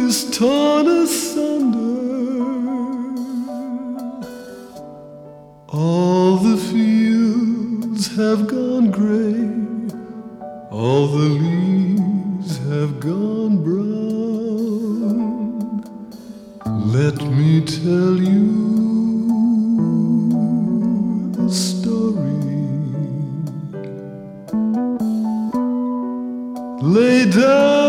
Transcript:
is torn asunder. All the fields have gone gray, all the leaves have gone brown. Let me tell you a story. Lay down